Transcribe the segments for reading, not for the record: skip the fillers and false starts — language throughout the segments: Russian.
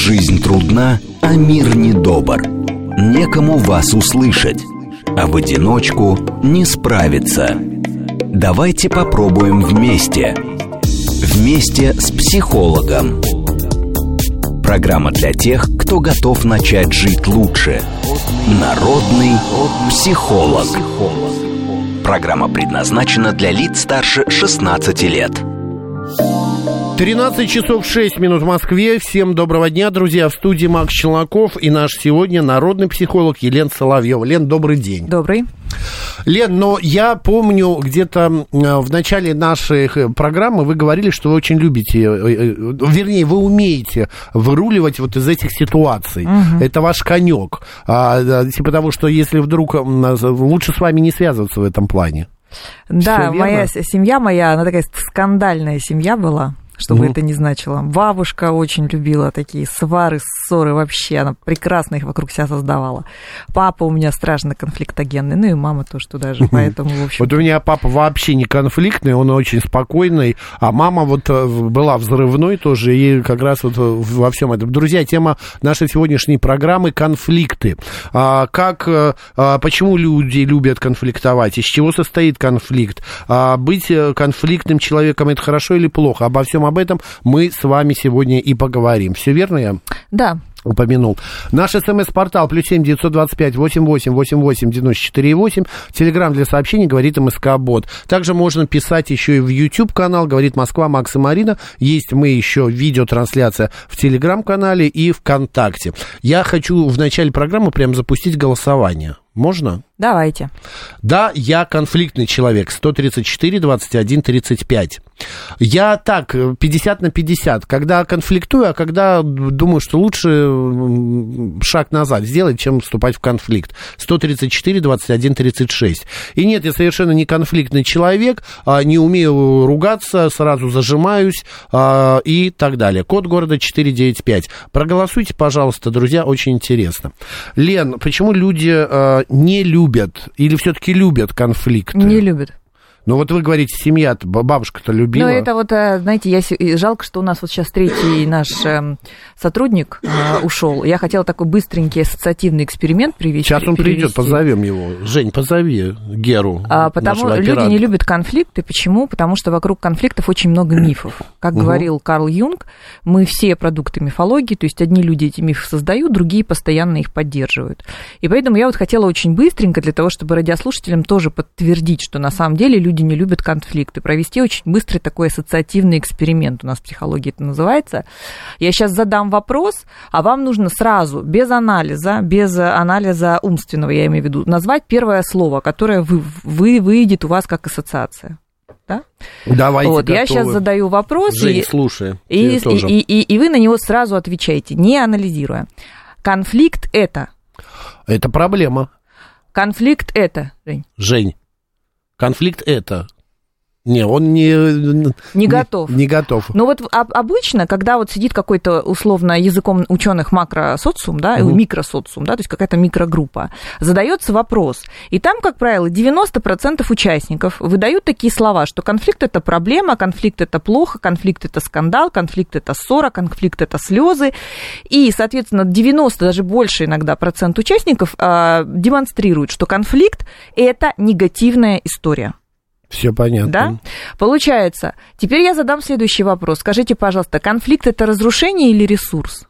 Жизнь трудна, а мир недобр. Некому вас услышать, а в одиночку не справиться. Давайте попробуем вместе. Вместе с психологом. Программа для тех, кто готов начать жить лучше. Народный психолог. Программа предназначена для лиц старше 16 лет. 13 часов 6 минут в Москве. Всем доброго дня, друзья. В студии Макс Челноков и наш сегодня народный психолог Елена Соловьева. Лен, добрый день. Добрый. Лен, но я помню, где-то в начале нашей программы вы говорили, что вы очень любите, вернее, вы умеете выруливать вот из этих ситуаций. Угу. Это ваш конек. Типа того, что если вдруг лучше с вами не связываться в этом плане. Да, семья моя, она такая скандальная семья была. Что бы это ни значило. Бабушка очень любила такие свары, ссоры вообще. Она прекрасно их вокруг себя создавала. Папа у меня страшно конфликтогенный. Ну и мама тоже туда же. Поэтому, в общем... Вот у меня папа вообще не конфликтный, он очень спокойный. А мама вот была взрывной тоже. И как раз вот во всем этом. Друзья, тема нашей сегодняшней программы — конфликты. Почему люди любят конфликтовать? Из чего состоит конфликт? Быть конфликтным человеком — это хорошо или плохо? Обо всем об этом мы с вами сегодня и поговорим. Все верно я? Да. Упомянул. Наш СМС-портал +7 925 88 88 94 8. Телеграм для сообщений говорит МСК-бот. Также можно писать еще и в YouTube-канал «Говорит Москва», Макс и Марина. Есть мы еще видеотрансляция в Телеграм-канале и ВКонтакте. Я хочу в начале программы прям запустить голосование. Можно? Давайте. Да, я конфликтный человек. 134, 21, 35. Я так, 50 на 50. Когда конфликтую, а когда думаю, что лучше шаг назад сделать, чем вступать в конфликт. 134, 21, 36. И нет, я совершенно не конфликтный человек, не умею ругаться, сразу зажимаюсь и так далее. Код города 495. Проголосуйте, пожалуйста, друзья, очень интересно. Лен, почему люди не любят или все-таки любят конфликты? Не любят. Ну, вот вы говорите, семья, бабушка-то любила. Ну, это вот, знаете, жалко, что у нас вот сейчас третий наш сотрудник ушел. Я хотела такой быстренький ассоциативный эксперимент привести. Сейчас он придет, позовем его. Жень, позови Геру. Потому люди не любят конфликты. Почему? Потому что вокруг конфликтов очень много мифов. Как говорил Карл Юнг, мы все продукты мифологии, то есть одни люди эти мифы создают, другие постоянно их поддерживают. И поэтому я вот хотела очень быстренько, для того, чтобы радиослушателям тоже подтвердить, что на самом деле люди не любят конфликты, провести очень быстрый такой ассоциативный эксперимент, у нас в психологии это называется. Я сейчас задам вопрос, а вам нужно сразу, без анализа умственного, я имею в виду, назвать первое слово, которое выйдет у вас как ассоциация. Да? Давайте, вот, я сейчас задаю вопрос, Жень, слушай, и вы на него сразу отвечаете, не анализируя. Конфликт — это? Это проблема. Конфликт — это, Жень. Конфликт это. Не, он не готов. Не готов. Но вот обычно, когда вот сидит какой-то, условно, языком ученых макросоциум, да, микросоциум, да, то есть какая-то микрогруппа, задается вопрос. И там, как правило, 90% участников выдают такие слова, что конфликт — это проблема, конфликт — это плохо, конфликт — это скандал, конфликт — это ссора, конфликт — это слезы. И, соответственно, 90, даже больше иногда процент участников демонстрируют, что конфликт — это негативная история. Все понятно. Да? Получается, теперь я задам следующий вопрос. Скажите, пожалуйста, конфликт — это разрушение или ресурс?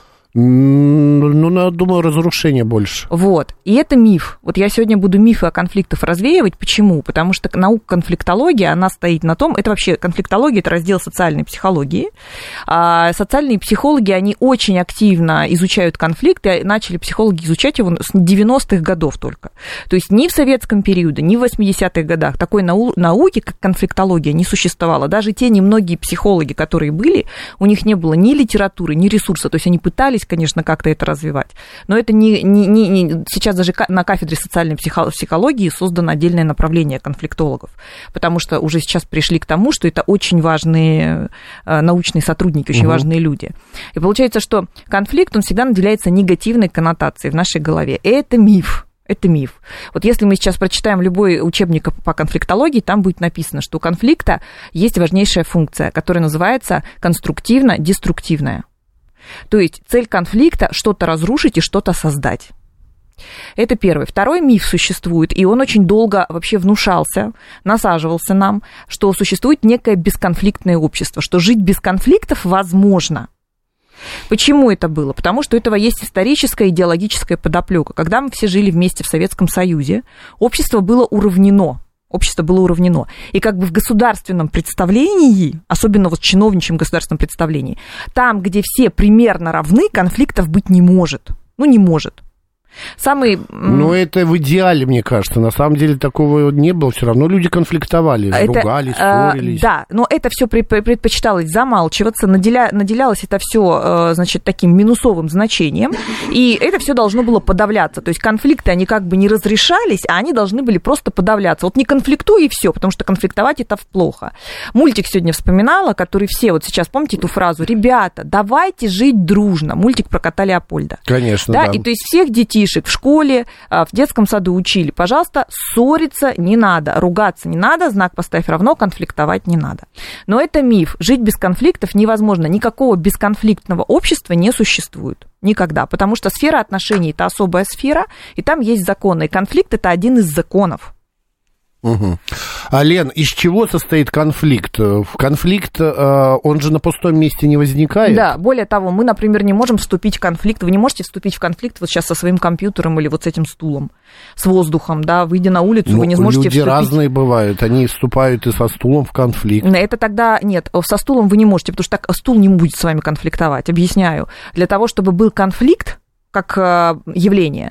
Ну, я думаю, разрушение больше. Вот, и это миф. Вот я сегодня буду мифы о конфликтах развеивать. Почему? Потому что наука конфликтология, она стоит на том, это вообще конфликтология, это раздел социальной психологии. Социальные психологи, они очень активно изучают конфликты, начали психологи изучать его с 90-х годов только. То есть ни в советском периоде, ни в 80-х годах такой науки, как конфликтология, не существовало. Даже те немногие психологи, которые были, у них не было ни литературы, ни ресурса, то есть они пытались, конечно, как-то это развивать. Но это не сейчас даже на кафедре социальной психологии создано отдельное направление конфликтологов, потому что уже сейчас пришли к тому, что это очень важные научные сотрудники, очень важные люди. И получается, что конфликт, он всегда наделяется негативной коннотацией в нашей голове. И это миф. Это миф. Вот если мы сейчас прочитаем любой учебник по конфликтологии, там будет написано, что у конфликта есть важнейшая функция, которая называется конструктивно-деструктивная. То есть цель конфликта – что-то разрушить и что-то создать. Это первый. Второй миф существует, и он очень долго вообще внушался, насаживался нам, что существует некое бесконфликтное общество, что жить без конфликтов возможно. Почему это было? Потому что у этого есть историческая идеологическая подоплека. Когда мы все жили вместе в Советском Союзе, общество было уравнено. И как бы в государственном представлении, особенно вот в чиновничьем государственном представлении, там, где все примерно равны, конфликтов быть не может. Не может. Но это в идеале, мне кажется. На самом деле такого не было. Все равно люди конфликтовали, ругались, спорились. Да, но это все предпочиталось замалчиваться, наделялось это все, значит, таким минусовым значением, и это все должно было подавляться. То есть конфликты, они как бы не разрешались, а они должны были просто подавляться. Вот не конфликтуй и все, потому что конфликтовать это плохо. Мультик сегодня вспоминала, который все, вот сейчас помните эту фразу: «Ребята, давайте жить дружно». Мультик про кота Леопольда. Конечно, да. И то есть всех детишек в школе, в детском саду учили: пожалуйста, ссориться не надо, ругаться не надо, знак «поставь равно», конфликтовать не надо. Но это миф. Жить без конфликтов невозможно. Никакого бесконфликтного общества не существует. Никогда. Потому что сфера отношений – это особая сфера, и там есть законы. И конфликт – это один из законов. Угу. Лен, из чего состоит конфликт? Конфликт, он же на пустом месте не возникает? Да, более того, мы, например, не можем вступить в конфликт. Вы не можете вступить в конфликт вот сейчас со своим компьютером или вот с этим стулом, с воздухом, да, выйдя на улицу, вы не сможете люди вступить. Разные бывают, они вступают и со стулом в конфликт. Это тогда нет, со стулом вы не можете, потому что так стул не будет с вами конфликтовать, объясняю. Для того, чтобы был конфликт, как явление.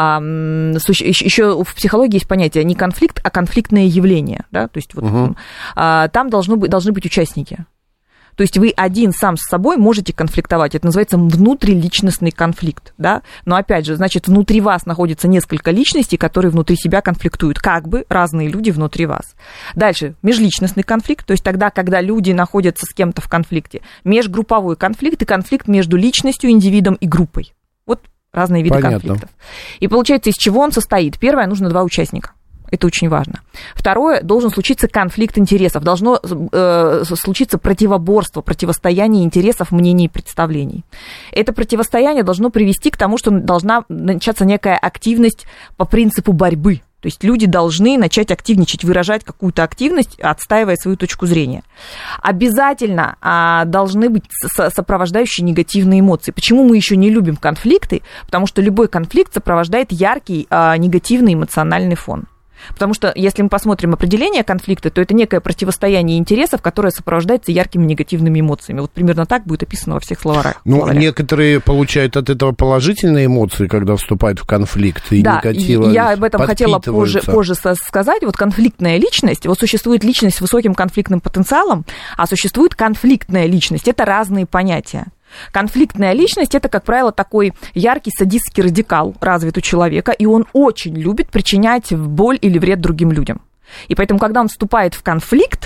Еще в психологии есть понятие не конфликт, а конфликтное явление. Да? То есть вот, там должны быть участники. То есть вы один сам с собой можете конфликтовать. Это называется внутриличностный конфликт. Да? Но опять же, значит, внутри вас находится несколько личностей, которые внутри себя конфликтуют. Как бы разные люди внутри вас. Дальше, межличностный конфликт. То есть тогда, когда люди находятся с кем-то в конфликте. Межгрупповой конфликт и конфликт между личностью, индивидом и группой. Вот разные виды конфликтов. И получается, из чего он состоит? Первое, нужно 2 участника. Это очень важно. Второе, должен случиться конфликт интересов. Должно случиться противоборство, противостояние интересов, мнений и представлений. Это противостояние должно привести к тому, что должна начаться некая активность по принципу борьбы. То есть люди должны начать активничать, выражать какую-то активность, отстаивая свою точку зрения. Обязательно должны быть сопровождающие негативные эмоции. Почему мы еще не любим конфликты? Потому что любой конфликт сопровождает яркий негативный эмоциональный фон. Потому что, если мы посмотрим определение конфликта, то это некое противостояние интересов, которое сопровождается яркими негативными эмоциями. Вот примерно так будет описано во всех словарях. Ну, некоторые получают от этого положительные эмоции, когда вступают в конфликт, и да, негатива я об этом хотела позже сказать. Вот конфликтная личность, вот существует личность с высоким конфликтным потенциалом, а существует конфликтная личность. Это разные понятия. Конфликтная личность – это, как правило, такой яркий садистский радикал развит у человека, и он очень любит причинять боль или вред другим людям. И поэтому, когда он вступает в конфликт,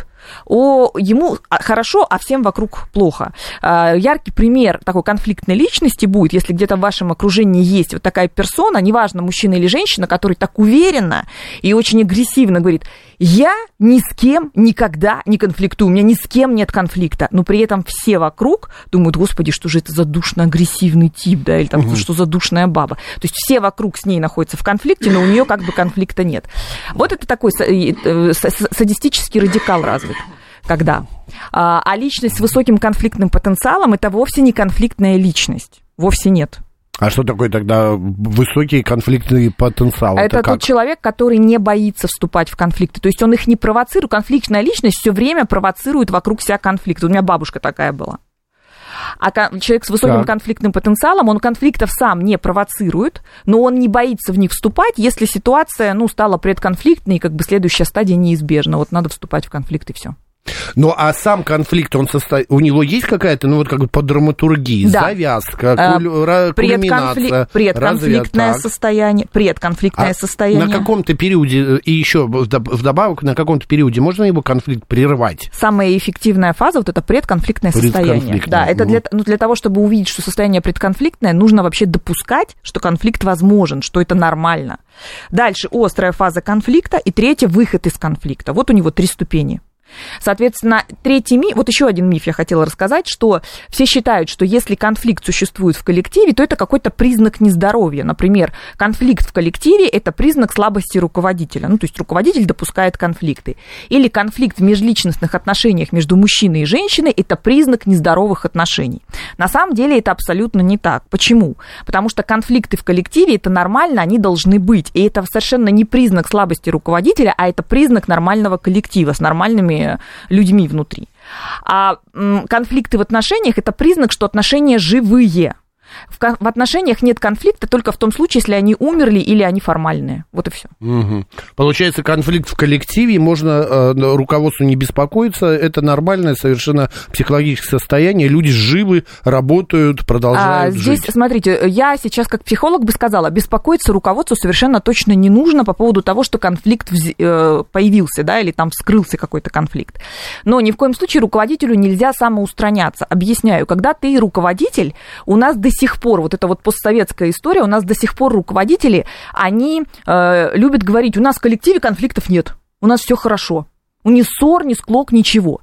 ему хорошо, а всем вокруг плохо. Яркий пример такой конфликтной личности будет, если где-то в вашем окружении есть вот такая персона, неважно, мужчина или женщина, который так уверенно и очень агрессивно говорит: я ни с кем никогда не конфликтую, у меня ни с кем нет конфликта, но при этом все вокруг думают: господи, что же это за душно-агрессивный тип, да, или там что за душная баба. То есть все вокруг с ней находятся в конфликте, но у нее как бы конфликта нет. Вот это такой садистический радикал развит. Когда? А личность с высоким конфликтным потенциалом – это вовсе не конфликтная личность. Вовсе нет. А что такое тогда высокий конфликтный потенциал? Это тот человек, который не боится вступать в конфликты. То есть он их не провоцирует. Конфликтная личность все время провоцирует вокруг себя конфликт. У меня бабушка такая была. А человек с высоким конфликтным потенциалом, он конфликтов сам не провоцирует, но он не боится в них вступать, если ситуация, стала предконфликтной, и как бы следующая стадия неизбежна. Вот надо вступать в конфликт, и все. Ну, а сам конфликт, у него есть какая-то, как бы по драматургии, завязка, кульминация, предконфликтное состояние, На каком-то периоде, и еще вдобавок, на каком-то периоде можно его конфликт прервать? Самая эффективная фаза, вот это предконфликтное состояние. Да, это для того, чтобы увидеть, что состояние предконфликтное, нужно вообще допускать, что конфликт возможен, что это нормально. Дальше острая фаза конфликта, и третья — выход из конфликта. Вот у него 3 ступени. Соответственно, третий миф, вот еще один миф я хотела рассказать, что все считают, что если конфликт существует в коллективе, то это какой-то признак нездоровья. Например, конфликт в коллективе – это признак слабости руководителя. Ну, то есть руководитель допускает конфликты. Или конфликт в межличностных отношениях между мужчиной и женщиной – это признак нездоровых отношений. На самом деле это абсолютно не так. Почему? Потому что конфликты в коллективе – это нормально, они должны быть. И это совершенно не признак слабости руководителя, а это признак нормального коллектива с нормальными людьми внутри. А конфликты в отношениях – это признак, что отношения живые. В отношениях нет конфликта только в том случае, если они умерли или они формальные. Вот и все. Угу. Получается, конфликт в коллективе, можно руководству не беспокоиться, это нормальное совершенно психологическое состояние, люди живы, работают, продолжают здесь, жить. Смотрите, я сейчас как психолог бы сказала, беспокоиться руководству совершенно точно не нужно по поводу того, что конфликт появился, да, или там вскрылся какой-то конфликт. Но ни в коем случае руководителю нельзя самоустраняться. Объясняю, когда ты руководитель, у нас до сих пор, вот эта вот постсоветская история, у нас до сих пор руководители, они любят говорить, у нас в коллективе конфликтов нет, у нас все хорошо. Ни ссор, ни склок, ничего.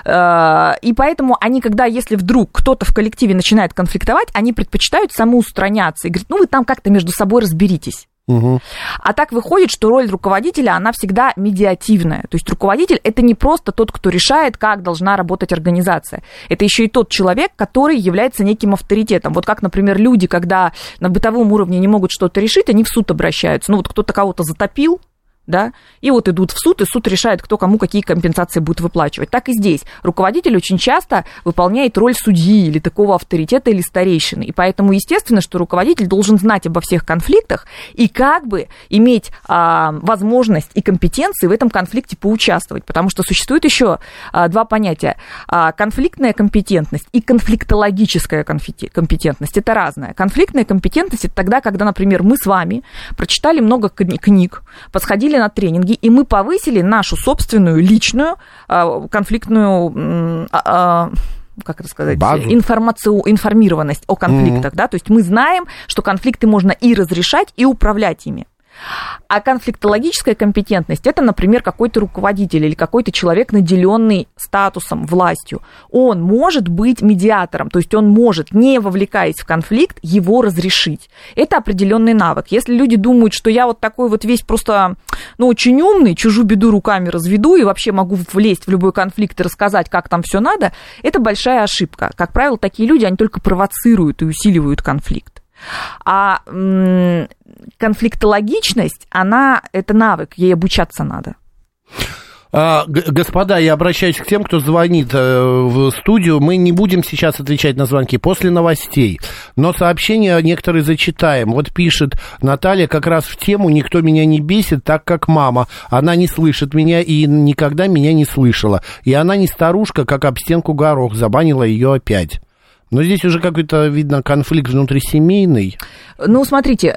И поэтому они, когда, если вдруг кто-то в коллективе начинает конфликтовать, они предпочитают самоустраняться и говорят, ну вы там как-то между собой разберитесь. Угу. А так выходит, что роль руководителя, она всегда медиативная. То есть руководитель – это не просто тот, кто решает, как должна работать организация. Это еще и тот человек, который является неким авторитетом. Вот как, например, люди, когда на бытовом уровне не могут что-то решить, они в суд обращаются. Ну вот кто-то кого-то затопил, да, и вот идут в суд, и суд решает, кто кому какие компенсации будет выплачивать. Так и здесь. Руководитель очень часто выполняет роль судьи или такого авторитета или старейшины. И поэтому, естественно, что руководитель должен знать обо всех конфликтах и как бы иметь возможность и компетенции в этом конфликте поучаствовать. Потому что существует еще два понятия. Конфликтная компетентность и конфликтологическая компетентность. Это разное. Конфликтная компетентность – это тогда, когда, например, мы с вами прочитали много книг, подходили на тренинги, и мы повысили нашу собственную личную конфликтную, как это сказать, информированность о конфликтах. Да? То есть мы знаем, что конфликты можно и разрешать, и управлять ими. А конфликтологическая компетентность – это, например, какой-то руководитель или какой-то человек, наделенный статусом, властью. Он может быть медиатором, то есть он может, не вовлекаясь в конфликт, его разрешить. Это определенный навык. Если люди думают, что я вот такой вот весь просто, очень умный, чужую беду руками разведу и вообще могу влезть в любой конфликт и рассказать, как там все надо, это большая ошибка. Как правило, такие люди, они только провоцируют и усиливают конфликт. А конфликтологичность, это навык, ей обучаться надо. Господа, я обращаюсь к тем, кто звонит в студию. Мы не будем сейчас отвечать на звонки после новостей, но сообщения некоторые зачитаем. Вот пишет Наталья как раз в тему «Никто меня не бесит, так как мама. Она не слышит меня и никогда меня не слышала. И она не старушка, как об стенку горох, забанила ее опять». Но здесь уже какой-то, видно, конфликт внутрисемейный. Смотрите,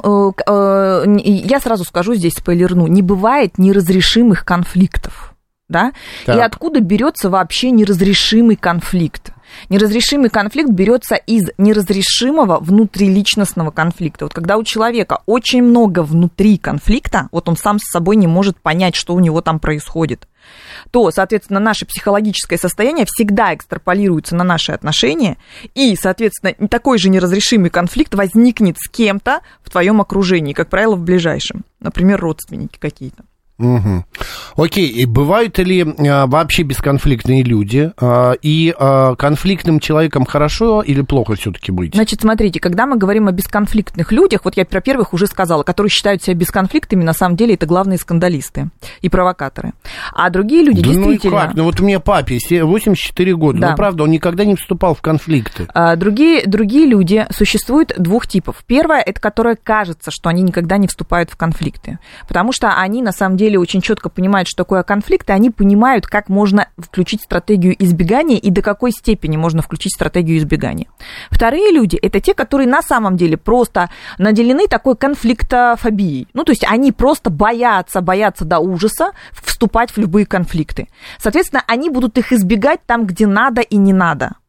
я сразу скажу, здесь спойлерну, не бывает неразрешимых конфликтов, да? Так. И откуда берется вообще неразрешимый конфликт? Неразрешимый конфликт берется из неразрешимого внутриличностного конфликта. Вот когда у человека очень много внутри конфликта, вот он сам с собой не может понять, что у него там происходит, то, соответственно, наше психологическое состояние всегда экстраполируется на наши отношения, и, соответственно, такой же неразрешимый конфликт возникнет с кем-то в твоем окружении, как правило, в ближайшем, например, родственники какие-то. Угу. Окей, и бывают ли вообще бесконфликтные люди, и конфликтным человеком хорошо или плохо все-таки быть? Значит, смотрите, когда мы говорим о бесконфликтных людях, вот я про первых уже сказала, которые считают себя бесконфликтами, на самом деле это главные скандалисты и провокаторы. А другие люди действительно... Ну и как? Ну вот у меня папе 84 года, да. Правда, он никогда не вступал в конфликты. Другие люди, существует двух типов. Первое, это которые кажется, что они никогда не вступают в конфликты, потому что они на самом деле очень четко понимают, что такое конфликт, и они понимают, как можно включить стратегию избегания и до какой степени можно включить стратегию избегания. Вторые люди – это те, которые на самом деле просто наделены такой конфликтофобией. То есть они просто боятся до ужаса вступать в любые конфликты. Соответственно, они будут их избегать там, где надо и не надо.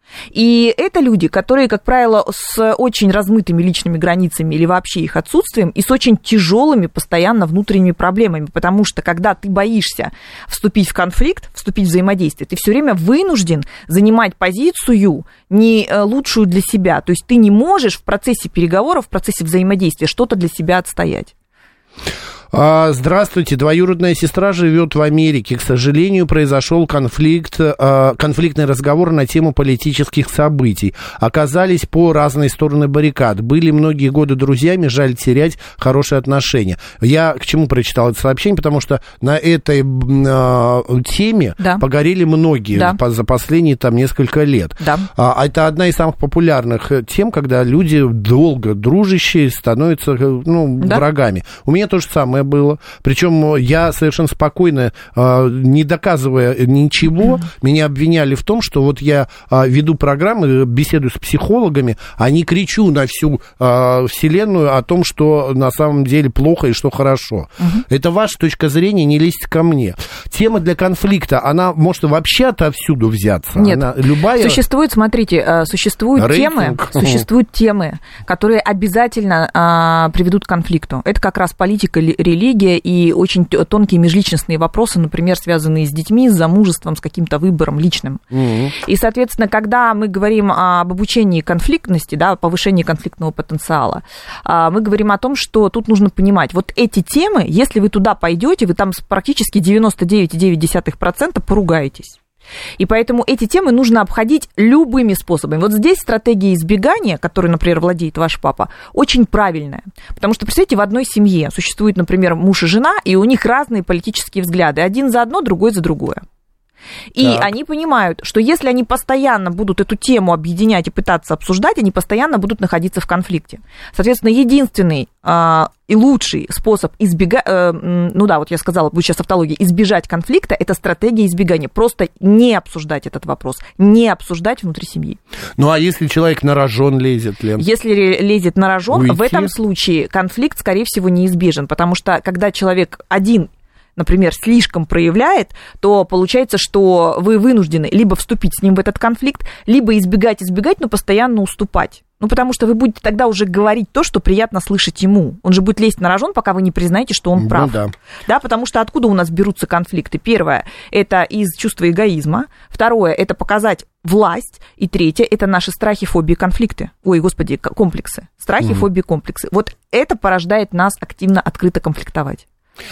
И это люди, которые, как правило, с очень размытыми личными границами или вообще их отсутствием и с очень тяжелыми постоянно внутренними проблемами, потому что когда ты боишься вступить в конфликт, вступить в взаимодействие, ты все время вынужден занимать позицию не лучшую для себя. То есть ты не можешь в процессе переговоров, в процессе взаимодействия что-то для себя отстоять. Здравствуйте, двоюродная сестра живет в Америке. К сожалению, произошел конфликтный разговор на тему политических событий. Оказались по разные стороны баррикад. Были многие годы друзьями, жаль терять хорошие отношения. Я к чему прочитал это сообщение? Потому что на этой теме погорели многие за последние там несколько лет. Это одна из самых популярных тем, когда люди долго дружащие становятся врагами. У меня то же самое было. Причем я совершенно спокойно, не доказывая ничего, меня обвиняли в том, что вот я веду программы, беседую с психологами, а не кричу на всю вселенную о том, что на самом деле плохо и что хорошо. Это ваша точка зрения, не лезьте ко мне. Тема для конфликта, она может вообще отовсюду взяться? Нет. Она любая... Существуют темы, которые обязательно приведут к конфликту. Это как раз политика, религия и очень тонкие межличностные вопросы, например, связанные с детьми, с замужеством, с каким-то выбором личным. И, соответственно, когда мы говорим об обучении конфликтности, повышении конфликтного потенциала, мы говорим о том, что тут нужно понимать, вот эти темы, если вы туда пойдете, вы там практически 99,9% поругаетесь. И поэтому эти темы нужно обходить любыми способами. Вот здесь стратегия избегания, которой, например, владеет ваш папа, очень правильная. Потому что, представьте, в одной семье существует, например, муж и жена, и у них разные политические взгляды. Один за одно, другой за другое. И они понимают, что если они постоянно будут эту тему объединять и пытаться обсуждать, они постоянно будут находиться в конфликте. Соответственно, единственный и лучший способ избежать, вот я сказала, будет сейчас тавтология, избежать конфликта, это стратегия избегания. Просто не обсуждать этот вопрос, не обсуждать внутри семьи. Ну, а если человек на рожон лезет, Лен? Если лезет на рожон, в этом случае конфликт, скорее всего, неизбежен, потому что когда человек один, например, слишком проявляет, то получается, что вы вынуждены либо вступить с ним в этот конфликт, либо избегать, но постоянно уступать. Потому что вы будете тогда уже говорить то, что приятно слышать ему. Он же будет лезть на рожон, пока вы не признаете, что он прав. Да, потому что откуда у нас берутся конфликты? Первое, это из чувства эгоизма. Второе, это показать власть. И третье, это наши страхи, фобии, конфликты. Комплексы. Страхи, фобии, комплексы. Вот это порождает нас активно, открыто конфликтовать.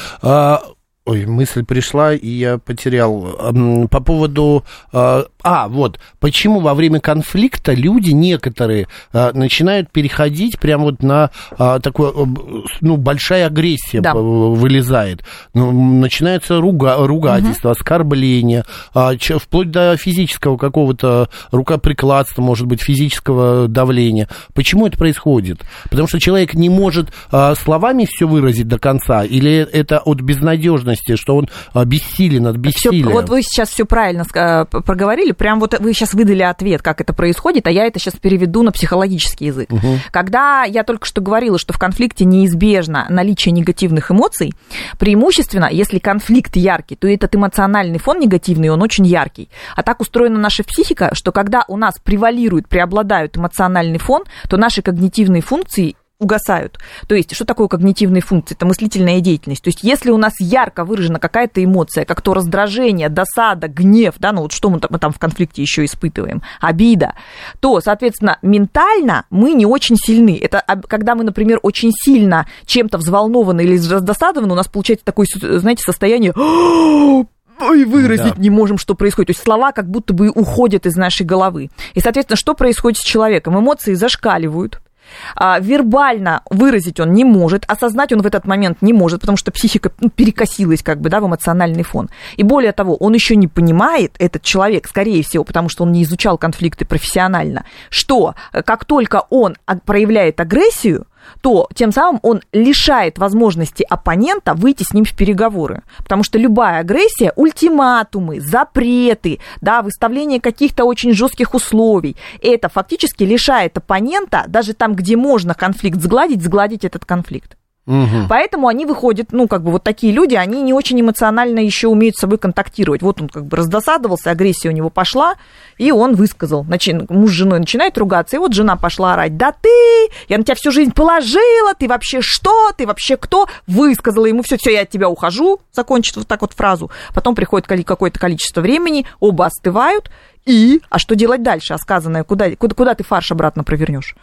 Мысль пришла, и я потерял. По поводу... почему во время конфликта люди некоторые начинают переходить прямо вот на такую... большая агрессия вылезает. Начинается ругательство, оскорбление, вплоть до физического какого-то рукоприкладства, может быть, физического давления. Почему это происходит? Потому что человек не может словами все выразить до конца, или это от безнадежности, что он бессилен от бессилия? Вот вы сейчас все правильно проговорили, прям вот вы сейчас выдали ответ, как это происходит, а я это сейчас переведу на психологический язык. Когда я только что говорила, что в конфликте неизбежно наличие негативных эмоций, преимущественно, если конфликт яркий, то этот эмоциональный фон негативный, он очень яркий. А так устроена наша психика, что когда у нас преобладают эмоциональный фон, то наши когнитивные функции угасают. То есть, что такое когнитивные функции? Это мыслительная деятельность. То есть, если у нас ярко выражена какая-то эмоция, как то раздражение, досада, гнев, что мы там в конфликте еще испытываем, обида, то, соответственно, ментально мы не очень сильны. Это когда мы, например, очень сильно чем-то взволнованы или раздосадованы, у нас получается такое, знаете, состояние... и выразить не можем, что происходит. То есть слова как будто бы уходят из нашей головы. И, соответственно, что происходит с человеком? Эмоции зашкаливают. Вербально выразить он не может, осознать он в этот момент не может, потому что психика перекосилась в эмоциональный фон. И более того, он еще не понимает, этот человек, скорее всего, потому что он не изучал конфликты профессионально, что как только он проявляет агрессию, то тем самым он лишает возможности оппонента выйти с ним в переговоры. Потому что любая агрессия, ультиматумы, запреты, выставление каких-то очень жестких условий, это фактически лишает оппонента, даже там, где можно конфликт сгладить этот конфликт. Поэтому они выходят, вот такие люди, они не очень эмоционально еще умеют с собой контактировать. Вот он раздосадовался, агрессия у него пошла, и он высказал. Муж с женой начинает ругаться, и вот жена пошла орать: да ты, я на тебя всю жизнь положила, ты вообще что, ты вообще кто? Высказала ему: все, я от тебя ухожу, закончит вот так вот фразу. Потом приходит какое-то количество времени, оба остывают, а что делать дальше? А сказанное, куда ты фарш обратно провернешь?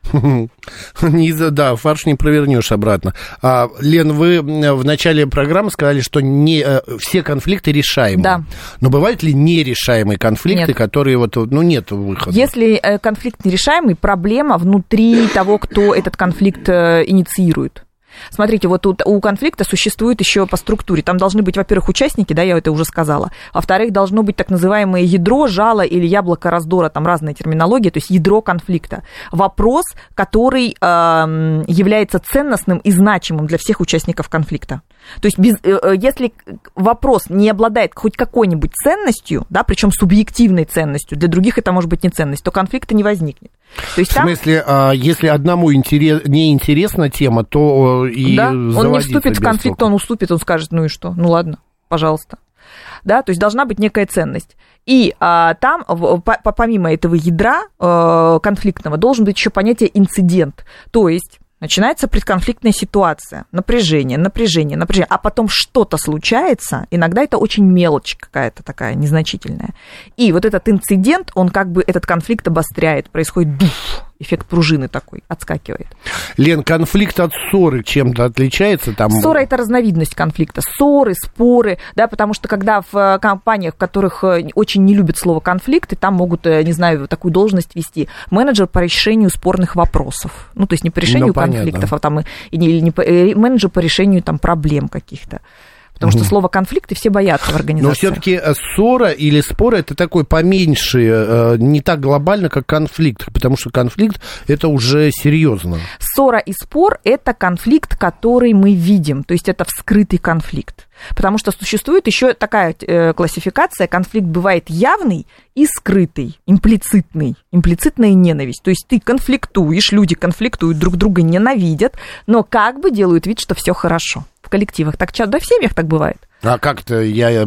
Да, фарш не провернешь обратно. Лен, вы в начале программы сказали, что не все конфликты решаемы. Да. Но бывают ли нерешаемые конфликты, нет. Которые нет выхода? Если конфликт нерешаемый, проблема внутри того, кто этот конфликт инициирует. Смотрите, вот у конфликта существует еще по структуре. Там должны быть, во-первых, участники, да, я это уже сказала. Во-вторых, должно быть так называемое ядро, жало или яблоко раздора, там разная терминология, то есть ядро конфликта. Вопрос, который является ценностным и значимым для всех участников конфликта. То есть если вопрос не обладает хоть какой-нибудь ценностью, да, причем субъективной ценностью, для других это может быть не ценность, то конфликта не возникнет. То есть в смысле, если одному неинтересна тема, то и да, он не вступит в конфликт, он уступит, он скажет: ну и что, ну ладно, пожалуйста. Да, то есть должна быть некая ценность. И там, помимо этого ядра конфликтного, должен быть еще понятие инцидент. То есть начинается предконфликтная ситуация, напряжение, а потом что-то случается, иногда это очень мелочь какая-то такая незначительная. И вот этот инцидент, он этот конфликт обостряет, происходит эффект пружины такой, отскакивает. Лен, конфликт от ссоры чем-то отличается? Ссора – это разновидность конфликта. Ссоры, споры, да, потому что когда в компаниях, в которых очень не любят слово «конфликт», и там могут, не знаю, такую должность вести менеджер по решению спорных вопросов. То есть не по решению конфликтов, а менеджер по решению проблем каких-то. Потому что слово «конфликты» все боятся в организации. Но все-таки ссора или спор – это такой поменьше, не так глобально, как конфликт, потому что конфликт – это уже серьезно. Ссора и спор – это конфликт, который мы видим, то есть это вскрытый конфликт. Потому что существует еще такая классификация: конфликт бывает явный и скрытый, имплицитный, имплицитная ненависть. То есть ты конфликтуешь, люди конфликтуют, друг друга ненавидят, но делают вид, что все хорошо. В коллективах так часто, да, в семьях так бывает. А как-то я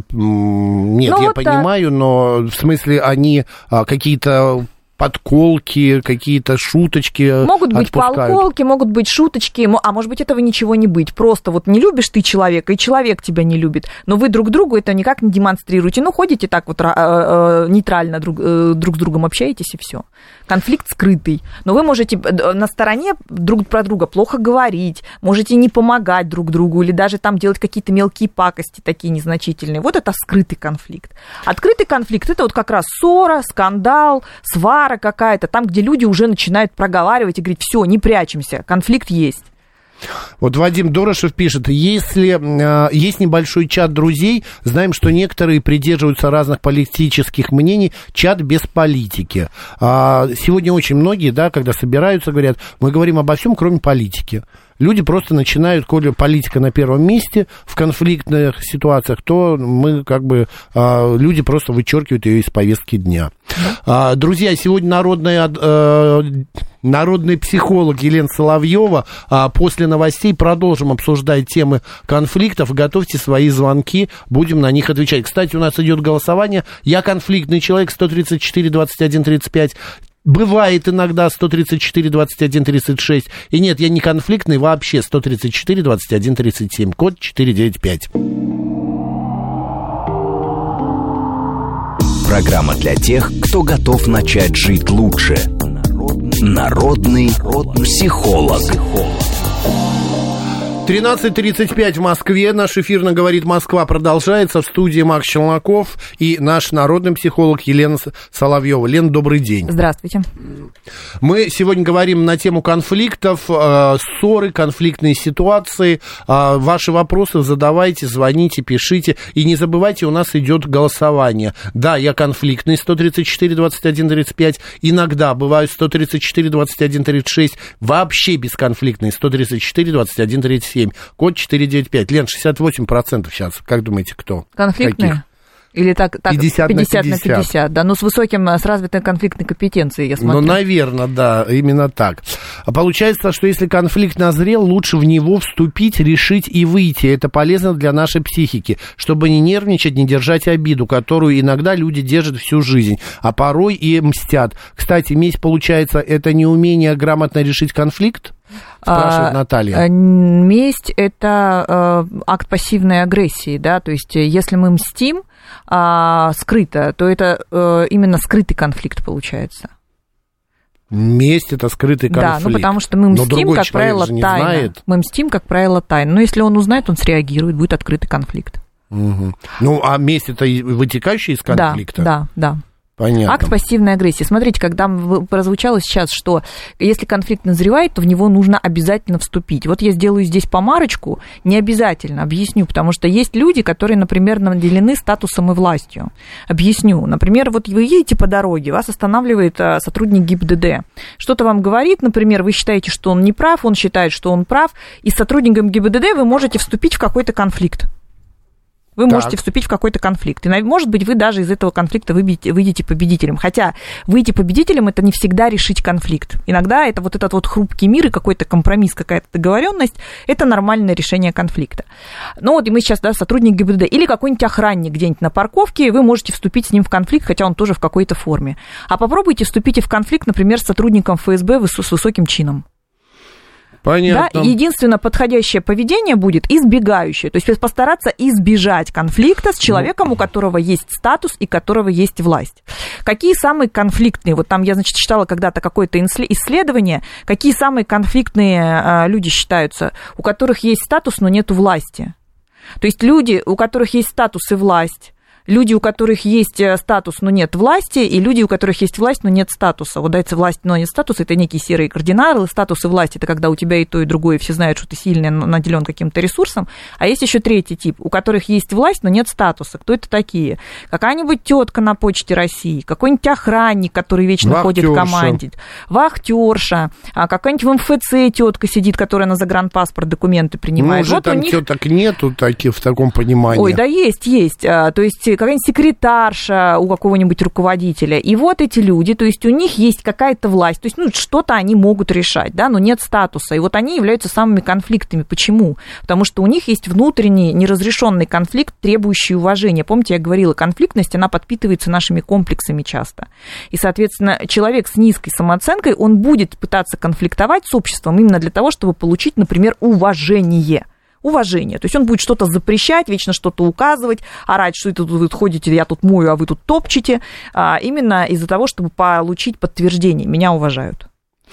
понимаю, но в смысле они какие-то подколки, какие-то шуточки могут быть отпускают. Подколки, могут быть шуточки, а может быть этого ничего не быть. Просто не любишь ты человека, и человек тебя не любит, но вы друг другу это никак не демонстрируете. Ходите так нейтрально друг с другом общаетесь, и все. Конфликт скрытый. Но вы можете на стороне друг про друга плохо говорить, можете не помогать друг другу или даже делать какие-то мелкие пакости такие незначительные. Вот это скрытый конфликт. Открытый конфликт – это как раз ссора, скандал, свара какая-то, там, где люди уже начинают проговаривать и говорить: все, не прячемся, конфликт есть. Вот Вадим Дорошев пишет: если есть небольшой чат друзей, знаем, что некоторые придерживаются разных политических мнений, чат без политики. Сегодня очень многие, да, когда собираются, говорят: мы говорим обо всем, кроме политики. Люди просто начинают, коли политика на первом месте в конфликтных ситуациях, то мы люди просто вычеркивают ее из повестки дня. Друзья, сегодня народный психолог Елена Соловьева. После новостей продолжим обсуждать темы конфликтов. Готовьте свои звонки, будем на них отвечать. Кстати, у нас идет голосование. Я конфликтный человек, 134 21 35. Бывает иногда 134 21 36. И нет, я не конфликтный вообще. 134 21 37. Код 495. Программа для тех, кто готов начать жить лучше. Народный психолог. 13:35 в Москве. Наш эфир на «Говорит Москва» продолжается. В студии Макс Челноков и наш народный психолог Елена Соловьева. Лена, добрый день. Здравствуйте. Мы сегодня говорим на тему конфликтов, ссоры, конфликтные ситуации. Ваши вопросы задавайте, звоните, пишите. И не забывайте, у нас идет голосование. Да, я конфликтный, 134 21 35. Иногда бываю 134 21 36. Вообще бесконфликтный, 134 21 37. Код 495. Лен, 68% сейчас. Как думаете, кто? Конфликтные? Каких? Или так 50 на 50, да, но с развитой конфликтной компетенцией, я смотрю. Ну, наверное, да, именно так. А получается, что если конфликт назрел, лучше в него вступить, решить и выйти. Это полезно для нашей психики, чтобы не нервничать, не держать обиду, которую иногда люди держат всю жизнь, а порой и мстят. Кстати, месть, получается, это неумение грамотно решить конфликт? Спрашивает Наталья. Месть – это акт пассивной агрессии, да, то есть если мы мстим скрыто, то это именно скрытый конфликт получается. Месть – это скрытый конфликт. Да, ну потому что мы мстим, как правило, тайно. Мы мстим, как правило, тайно. Но если он узнает, он среагирует, будет открытый конфликт. Угу. Ну, а месть – это вытекающий из конфликта? Да. Понятно. Акт пассивной агрессии. Смотрите, когда прозвучало сейчас, что если конфликт назревает, то в него нужно обязательно вступить. Вот я сделаю здесь помарочку, не обязательно, объясню, потому что есть люди, которые, например, наделены статусом и властью. Объясню. Например, вот вы едете по дороге, вас останавливает сотрудник ГИБДД. Что-то вам говорит, например, вы считаете, что он не прав, он считает, что он прав, и с сотрудником ГИБДД вы можете вступить в какой-то конфликт. Вы можете вступить в какой-то конфликт. И, может быть, вы даже из этого конфликта выйдете победителем. Хотя выйти победителем – это не всегда решить конфликт. Иногда это вот этот вот хрупкий мир и какой-то компромисс, какая-то договоренность – это нормальное решение конфликта. Ну вот и мы сейчас, да, сотрудник ГИБДД или какой-нибудь охранник где-нибудь на парковке, вы можете вступить с ним в конфликт, хотя он тоже в какой-то форме. А попробуйте вступить в конфликт, например, с сотрудником ФСБ с высоким чином. Понятно. Да, единственно подходящее поведение будет избегающее. То есть постараться избежать конфликта с человеком, у которого есть статус и у которого есть власть. Какие самые конфликтные, вот там я, значит, читала когда-то какое-то исследование, какие самые конфликтные люди считаются, у которых есть статус, но нету власти. То есть люди, у которых есть статус и власть, люди, у которых есть статус, но нет власти, и люди, у которых есть власть, но нет статуса. Вот дается власть, но нет статуса, это некие серые кардиналы. Статус и власть – это когда у тебя и то, и другое, и все знают, что ты сильный, наделен каким-то ресурсом. А есть еще третий тип, у которых есть власть, но нет статуса. Кто это такие? Какая-нибудь тетка на Почте России, какой-нибудь охранник, который вечно ходит в команде, вахтерша, какая-нибудь в МФЦ тетка сидит, которая на загранпаспорт документы принимает. Ну, уже вот там теток нету таких в таком понимании. Ой, да есть. То есть какая-нибудь секретарша у какого-нибудь руководителя. И вот эти люди, то есть у них есть какая-то власть, то есть ну, что-то они могут решать, да, но нет статуса. И вот они являются самыми конфликтными. Почему? Потому что у них есть внутренний неразрешенный конфликт, требующий уважения. Помните, я говорила, конфликтность, она подпитывается нашими комплексами часто. И, соответственно, человек с низкой самооценкой, он будет пытаться конфликтовать с обществом именно для того, чтобы получить, например, уважение. Уважение. То есть он будет что-то запрещать, вечно что-то указывать, орать, что это вы тут ходите, я тут мою, а вы тут топчете. Именно из-за того, чтобы получить подтверждение. Меня уважают.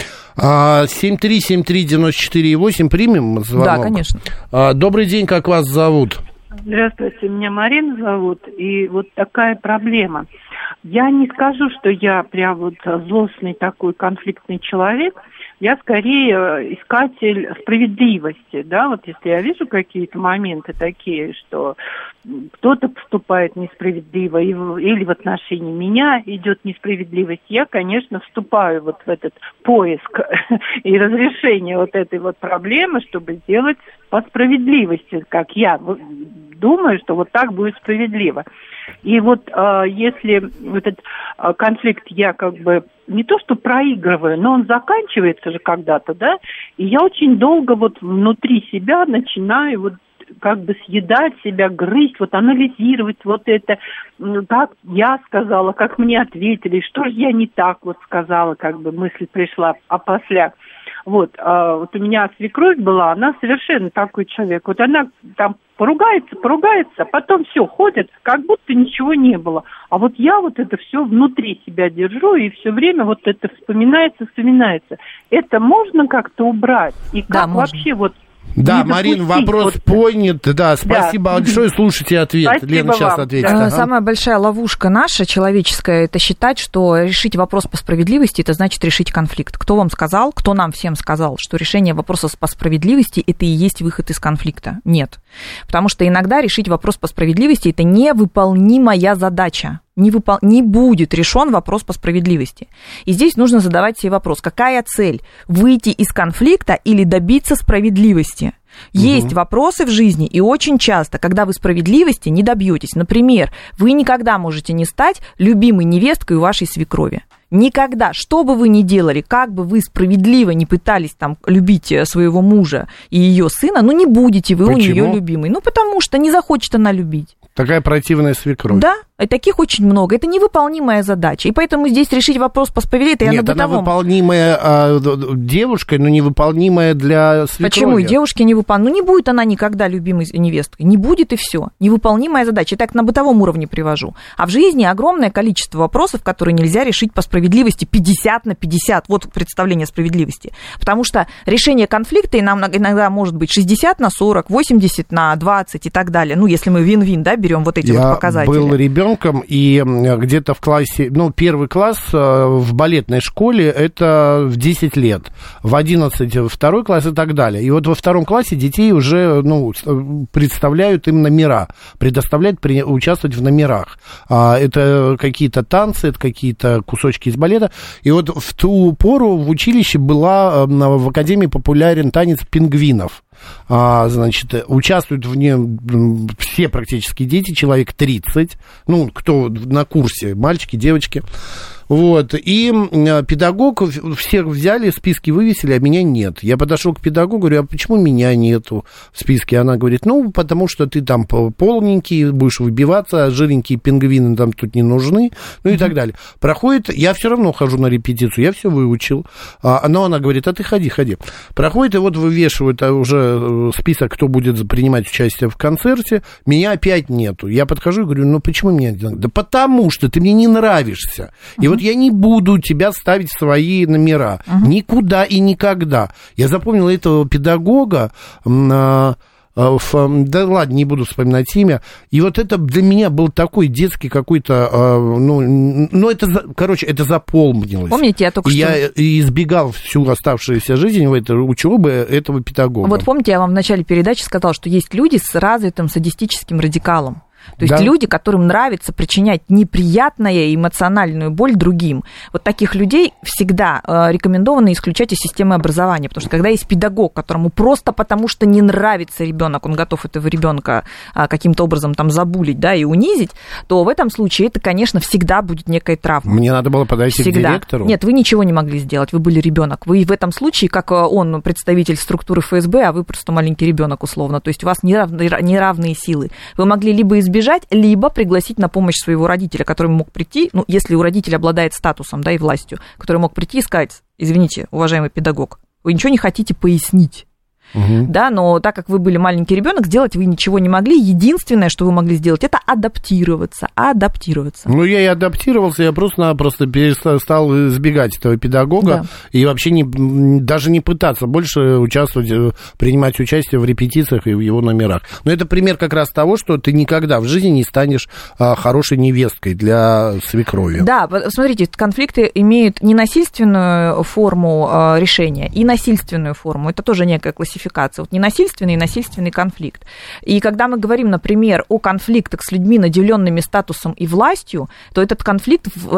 7373948, примем звонок? Да, конечно. Добрый день, как вас зовут? Здравствуйте, меня Марина зовут, и вот такая проблема. Я не скажу, что я прям вот злостный такой конфликтный человек. Я скорее искатель справедливости, да, вот если я вижу какие-то моменты такие, что кто-то поступает несправедливо, или в отношении меня идет несправедливость, я, конечно, вступаю вот в этот поиск и разрешение вот этой вот проблемы, чтобы сделать по справедливости, как я думаю, что вот так будет справедливо. И вот если этот конфликт я как бы не то что проигрываю, но он заканчивается же когда-то, да, и я очень долго вот внутри себя начинаю вот как бы съедать себя, грызть, вот анализировать вот это, как я сказала, как мне ответили, что же я не так вот сказала, как бы мысль пришла опосля. Вот у меня свекровь была, она совершенно такой человек. Вот она там поругается, потом все, ходит, как будто ничего не было. А вот я вот это все внутри себя держу, и все время вот это вспоминается. Это можно как-то убрать? И как вообще вот... Да, Марин, вопрос понят. Да, спасибо большое. Слушайте ответ. Спасибо Лена сейчас ответит. Да. Самая большая ловушка наша, человеческая, это считать, что решить вопрос по справедливости, это значит решить конфликт. Кто вам сказал, кто нам всем сказал, что решение вопроса по справедливости, это и есть выход из конфликта? Нет. Потому что иногда решить вопрос по справедливости, это невыполнимая задача. Не будет решен вопрос по справедливости. И здесь нужно задавать себе вопрос, какая цель? Выйти из конфликта или добиться справедливости? Есть вопросы в жизни, и очень часто, когда вы справедливости не добьетесь, например, вы никогда можете не стать любимой невесткой у вашей свекрови. Никогда, что бы вы ни делали, как бы вы справедливо не пытались там любить своего мужа и ее сына, ну не будете вы Почему? у нее любимой. Ну потому что не захочет она любить. Такая противная свекровь. Да, и таких очень много. Это невыполнимая задача. И поэтому здесь решить вопрос по справедливости, я на бытовом. Она выполнимая девушкой, но невыполнимая для свекрови. Почему? Девушке невыполнимая. Ну, не будет она никогда любимой невесткой. Не будет, и все. Невыполнимая задача. Я так на бытовом уровне привожу. А в жизни огромное количество вопросов, которые нельзя решить по справедливости 50/50. Вот представление справедливости. Потому что решение конфликта иногда может быть 60/40, 80/20 и так далее. Ну, если мы вин-вин, да, берем вот эти вот показатели. Я был ребенком, и где-то в классе, ну, первый класс в балетной школе, это в 10 лет, в 11 второй класс и так далее. И вот во втором классе детей уже, ну, представляют им номера, предоставляют участвовать в номерах. Это какие-то танцы, это какие-то кусочки из балета. И вот в ту пору в училище была, в академии популярен танец пингвинов. Значит, участвуют в нем все практически дети, человек 30, ну, кто на курсе, мальчики, девочки. Вот, и педагог, всех взяли, списки вывесили, а меня нет. Я подошел к педагогу, говорю, а почему меня нету в списке? Она говорит, ну, потому что ты там полненький, будешь выбиваться, а жирненькие пингвины там тут не нужны, ну и так далее. Проходит, я все равно хожу на репетицию, я все выучил, но она говорит, а ты ходи. Проходит, и вот вывешивают уже список, кто будет принимать участие в концерте, меня опять нету. Я подхожу и говорю, ну, почему меня нет? Да потому что ты мне не нравишься. И вот я не буду тебя ставить в свои номера. Никуда и никогда. Я запомнил этого педагога, да ладно, не буду вспоминать имя. И вот это для меня был такой детский какой-то, ну это, короче, это запомнилось. Помните, я только что... Я избегал всю оставшуюся жизнь в этой учебы этого педагога. Вот помните, я вам в начале передачи сказала, что есть люди с развитым садистическим радикалом. То есть люди, которым нравится причинять неприятную эмоциональную боль другим. Вот таких людей всегда рекомендовано исключать из системы образования. Потому что когда есть педагог, которому просто потому что не нравится ребенок, он готов этого ребенка каким-то образом там забулить, да, и унизить, то в этом случае это, конечно, всегда будет некая травма. Мне надо было подойти к директору. Нет, вы ничего не могли сделать, вы были ребенок. Вы в этом случае, как он представитель структуры ФСБ, а вы просто маленький ребенок условно. То есть у вас неравные силы. Вы могли либо избежать, либо пригласить на помощь своего родителя, который мог прийти, ну, если у родителя обладает статусом, да, и властью, который мог прийти и сказать, извините, уважаемый педагог, вы ничего не хотите пояснить. Да, но так как вы были маленький ребенок, сделать вы ничего не могли. Единственное, что вы могли сделать, это адаптироваться. Ну, я и адаптировался, я просто перестал избегать этого педагога, и вообще даже не пытаться больше участвовать, принимать участие в репетициях и в его номерах. Но это пример как раз того, что ты никогда в жизни не станешь хорошей невесткой для свекрови. Да, смотрите, конфликты имеют ненасильственную форму решения и насильственную форму. Это тоже некая классификация. Вот ненасильственный и насильственный конфликт. И когда мы говорим, например, о конфликтах с людьми, наделенными статусом и властью, то этот конфликт в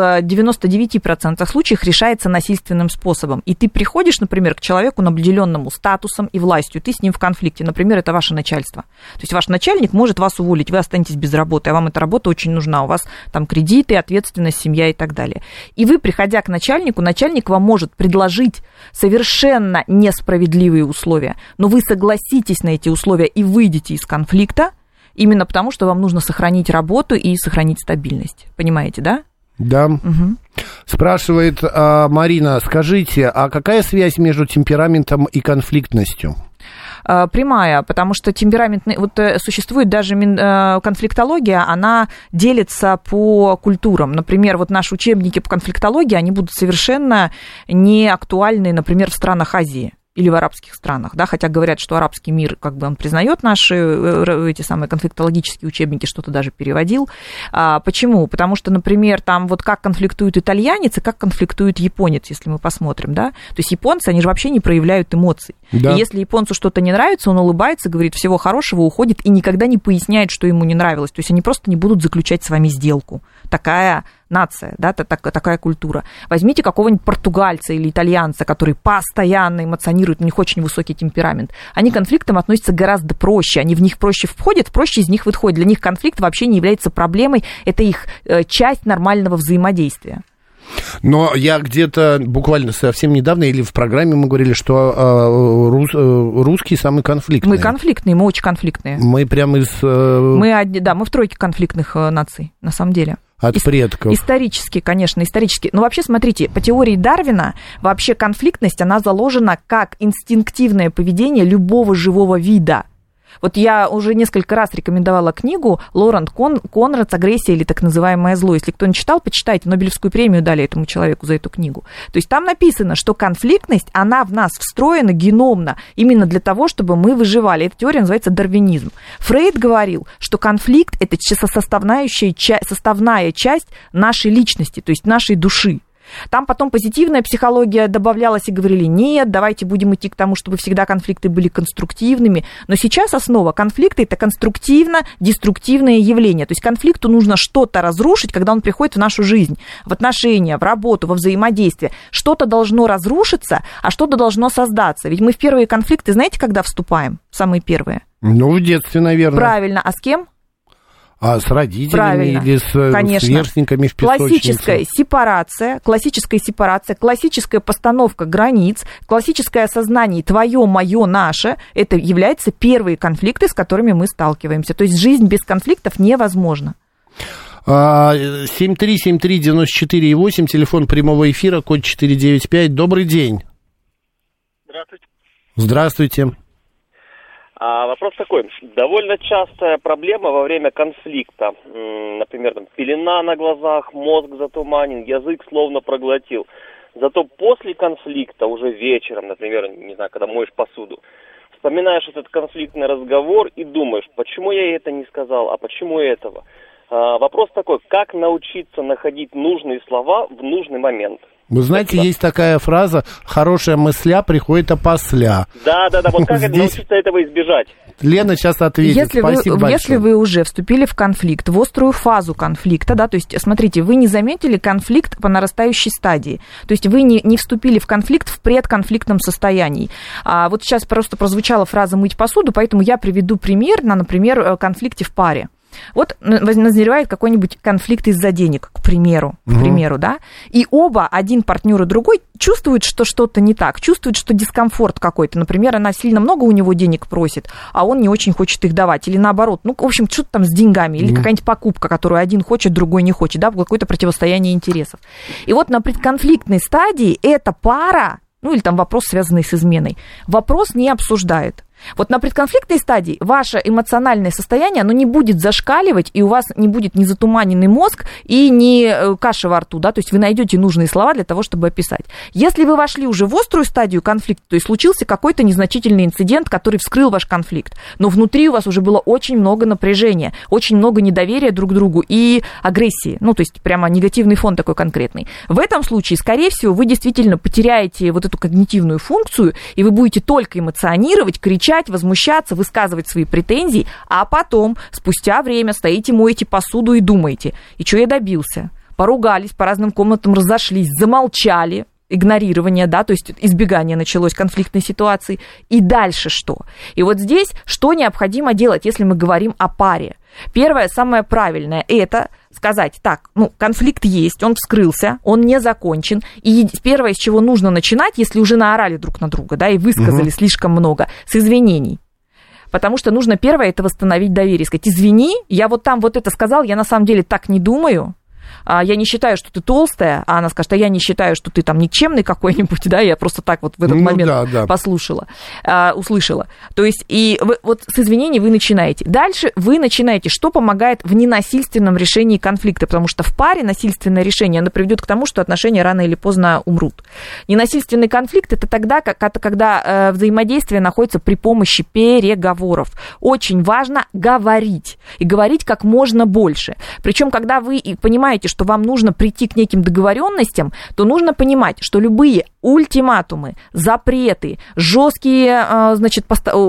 99% случаев решается насильственным способом. И ты приходишь, например, к человеку, наделенному статусом и властью, ты с ним в конфликте. Например, это ваше начальство. То есть ваш начальник может вас уволить, вы останетесь без работы, а вам эта работа очень нужна. У вас там кредиты, ответственность, семья и так далее. И вы, приходя к начальнику, начальник вам может предложить совершенно несправедливые условия, но вы согласитесь на эти условия и выйдете из конфликта именно потому, что вам нужно сохранить работу и сохранить стабильность. Понимаете, да? Да. Угу. Спрашивает Марина, скажите, а какая связь между темпераментом и конфликтностью? Прямая, потому что темпераментный, вот существует даже конфликтология, она делится по культурам. Например, вот наши учебники по конфликтологии, они будут совершенно не актуальны, например, в странах Азии или в арабских странах, да, хотя говорят, что арабский мир, как бы он признает наши эти самые конфликтологические учебники, что-то даже переводил. Почему? Потому что, например, там вот как конфликтует итальянец и как конфликтует японец, если мы посмотрим, да, то есть японцы, они же вообще не проявляют эмоций. Да. И если японцу что-то не нравится, он улыбается, говорит всего хорошего, уходит и никогда не поясняет, что ему не нравилось. То есть они просто не будут заключать с вами сделку. Такая нация, да, такая культура. Возьмите какого-нибудь португальца или итальянца, который постоянно эмоционирует, у них очень высокий темперамент. Они к конфликтам относятся гораздо проще, они в них проще входят, проще из них выходят. Для них конфликт вообще не является проблемой, это их часть нормального взаимодействия. Но я где-то буквально совсем недавно, или в программе мы говорили, что русские самые конфликтные. Мы конфликтные, мы очень конфликтные. Мы прямо из... Мы в тройке конфликтных наций, на самом деле. От предков. Исторически, конечно, исторически. Но вообще, смотрите, по теории Дарвина, вообще конфликтность, она заложена как инстинктивное поведение любого живого вида. Вот я уже несколько раз рекомендовала книгу Лорент Конрадс «Агрессия» или так называемое зло. Если кто не читал, почитайте. Нобелевскую премию дали этому человеку за эту книгу. То есть там написано, что конфликтность, она в нас встроена геномно именно для того, чтобы мы выживали. Эта теория называется дарвинизм. Фрейд говорил, что конфликт – это составная часть нашей личности, то есть нашей души. Там потом позитивная психология добавлялась и говорили, нет, давайте будем идти к тому, чтобы всегда конфликты были конструктивными. Но сейчас основа конфликта – это конструктивно-деструктивное явление. То есть конфликту нужно что-то разрушить, когда он приходит в нашу жизнь, в отношения, в работу, во взаимодействие. Что-то должно разрушиться, а что-то должно создаться. Ведь мы в первые конфликты, знаете, когда вступаем? Самые первые. Ну, в детстве, наверное. Правильно. А с кем? А с родителями Правильно. Или с сверстниками в песочнице? Классическая сепарация, классическая постановка границ, классическое осознание твое, мое, наше, это являются первые конфликты, с которыми мы сталкиваемся. То есть жизнь без конфликтов невозможна. 7373948, телефон прямого эфира, код 495. Добрый день. Здравствуйте. Здравствуйте. Вопрос такой. Довольно частая проблема во время конфликта. Например, там, пелена на глазах, мозг затуманен, язык словно проглотил. Зато после конфликта, уже вечером, например, не знаю, когда моешь посуду, вспоминаешь этот конфликтный разговор и думаешь, почему я это не сказал, а почему этого? Вопрос такой, как научиться находить нужные слова в нужный момент? Вы знаете, есть такая фраза «хорошая мысля приходит опосля». Да, вот как научиться этого избежать? Лена сейчас ответит. Спасибо большое. Если вы уже вступили в конфликт, в острую фазу конфликта, да, то есть, смотрите, вы не заметили конфликт по нарастающей стадии, то есть вы не вступили в конфликт в предконфликтном состоянии. Вот сейчас просто прозвучала фраза «мыть посуду», поэтому я приведу пример на, например, конфликте в паре. Вот назревает какой-нибудь конфликт из-за денег, к примеру, да, и оба, один партнер и другой, чувствуют, что что-то не так, чувствуют, что дискомфорт какой-то. Например, она сильно много у него денег просит, а он не очень хочет их давать. Или наоборот, ну, в общем, что-то там с деньгами, или какая-нибудь покупка, которую один хочет, другой не хочет, да, какое-то противостояние интересов. И вот на предконфликтной стадии эта пара, ну, или там вопрос, связанный с изменой, вопрос не обсуждает. Вот на предконфликтной стадии ваше эмоциональное состояние, оно не будет зашкаливать, и у вас не будет ни затуманенный мозг, и ни каши во рту, да, то есть вы найдете нужные слова для того, чтобы описать. Если вы вошли уже в острую стадию конфликта, то есть случился какой-то незначительный инцидент, который вскрыл ваш конфликт, но внутри у вас уже было очень много напряжения, очень много недоверия друг к другу и агрессии, ну, то есть прямо негативный фон такой конкретный. В этом случае, скорее всего, вы действительно потеряете вот эту когнитивную функцию, и вы будете только эмоционировать, кричать, возмущаться, высказывать свои претензии, а потом, спустя время, стоите, моете посуду и думаете, и что я добился? Поругались, по разным комнатам разошлись, замолчали, игнорирование, да, то есть избегание началось конфликтной ситуации, и дальше что? И вот здесь что необходимо делать, если мы говорим о паре? Первое, самое правильное, это сказать, так, ну, конфликт есть, он вскрылся, он не закончен, и первое, с чего нужно начинать, если уже наорали друг на друга, да, и высказали слишком много, с извинений. Потому что нужно первое, это восстановить доверие, сказать, извини, я вот там вот это сказал, я на самом деле так не думаю, я не считаю, что ты толстая, а она скажет, а я не считаю, что ты там никчемный какой-нибудь, да, я просто так вот в этот момент послушала, услышала. То есть, и вы, вот с извинений вы начинаете. Дальше вы начинаете, что помогает в ненасильственном решении конфликта, потому что в паре насильственное решение, оно приведет к тому, что отношения рано или поздно умрут. Ненасильственный конфликт – это тогда, когда взаимодействие находится при помощи переговоров. Очень важно говорить, и говорить как можно больше. Причем, когда вы понимаете, понимаете, что вам нужно прийти к неким договоренностям, то нужно понимать, что любые ультиматумы, запреты, жесткие, значит,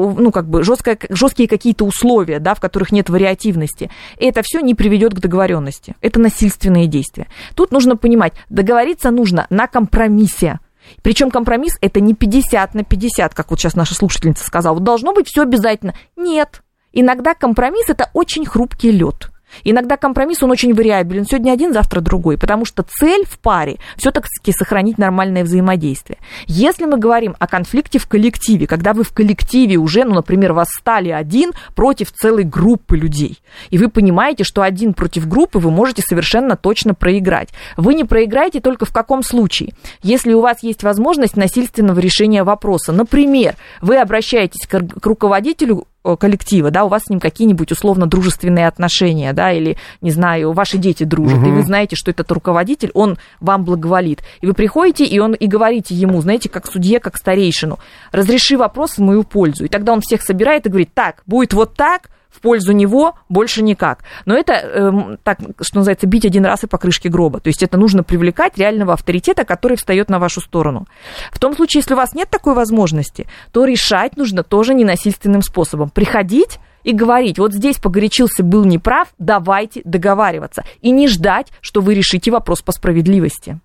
жесткие какие-то условия, да, в которых нет вариативности, это все не приведет к договоренности. Это насильственные действия. Тут нужно понимать, договориться нужно на компромиссе. Причем компромисс это не 50 на 50, как вот сейчас наша слушательница сказала. Вот должно быть все обязательно. Нет. Иногда компромисс это очень хрупкий лед. Иногда компромисс, он очень вариабелен. Сегодня один, завтра другой. Потому что цель в паре все-таки сохранить нормальное взаимодействие. Если мы говорим о конфликте в коллективе, когда вы в коллективе уже, например, восстали один против целой группы людей, и вы понимаете, что один против группы вы можете совершенно точно проиграть. Вы не проиграете только в каком случае? Если у вас есть возможность насильственного решения вопроса. Например, вы обращаетесь к руководителю коллектива, да, у вас с ним какие-нибудь условно-дружественные отношения, да, или, не знаю, ваши дети дружат, и вы знаете, что этот руководитель, он вам благоволит. И вы приходите, и говорите ему, знаете, как судье, как старейшину, разреши вопрос в мою пользу. И тогда он всех собирает и говорит, так, будет вот так, в пользу него больше никак. Но это, так, что называется, бить один раз и по крышке гроба. То есть это нужно привлекать реального авторитета, который встает на вашу сторону. В том случае, если у вас нет такой возможности, то решать нужно тоже ненасильственным способом. Приходить и говорить, вот здесь погорячился, был неправ, давайте договариваться. И не ждать, что вы решите вопрос по справедливости.